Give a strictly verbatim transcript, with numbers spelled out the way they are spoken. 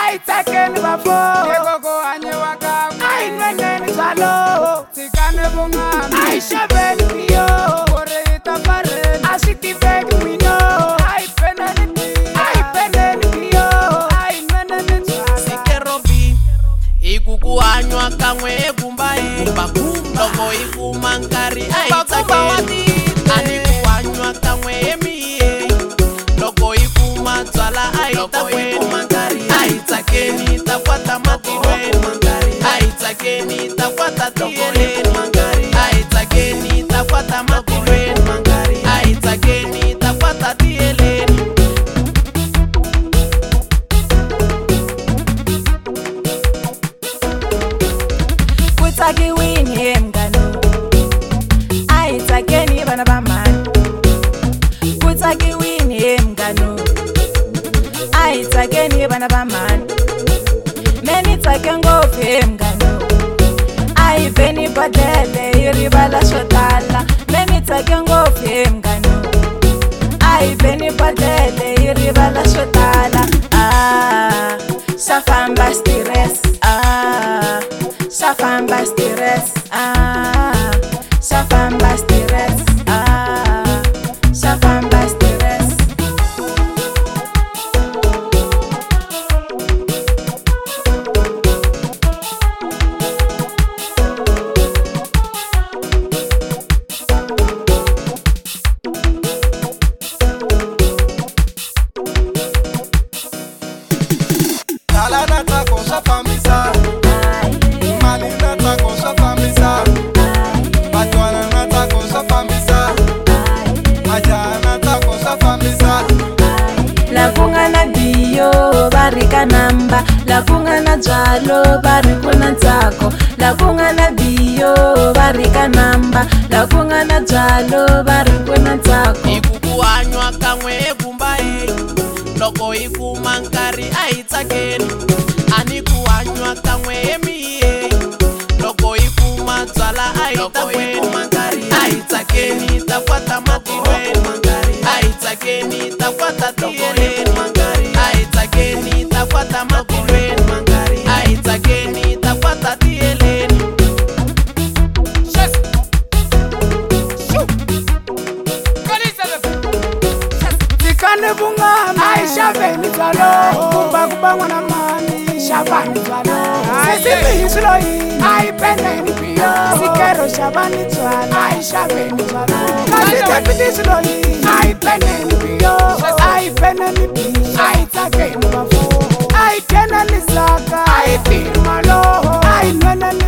ai tsakeni bafo yego anyewa ka ai nweneni zalo tsikane bungana ai shabeni bio ore itapare asiti beg mino ai peneni ai peneni bio ai nweneni zalo sikerobi ikuku anywa kamwe egumbai loko ikumankari ai tsakeni aniku anywa kamwe emiye loko ikumatsala ai takweni ai tsakeni takwata matirweni ai tsakeni takwata tieleni ai tsakeni takwata matirweni ai tsakeni takwata tieleni kutsaki wini emgano ai tsakeni bana bamani kutsaki wini emgano ai tsakeni bana bamani meni tsake ngopfu emgano ai beni badele irivala swo tala meni tsake ngopfu emgano ai beni badele irivala swo tala ah safamba stress ah safamba stress ah safamba stress ah safamba stress namba la kungana jalo bari kuna ntsako la kungana biyo bari ka namba la kungana jalo bari kuna ntsako ikuku anywa kamwe egumbai loko ikumankari ai tsakeni aniku anywa kamwe emiye loko ikumatsala ai takweni ai tsakeni takwata matirweni ai tsakeni takwata tieleni ai tsakeni takwata matirweni ai tsakeni takwata tieleni tsikane bungana ai shabeni zalo kuba kuba mwana mani shabani zalo sisibi hisloi ai peneni bio sikero shabani zalo ai shabeni zalo kasi deputy sloi ai peneni bio ai peneni bio ai tsakeni bafo ai kenani zaka ai firmalo ai nweneni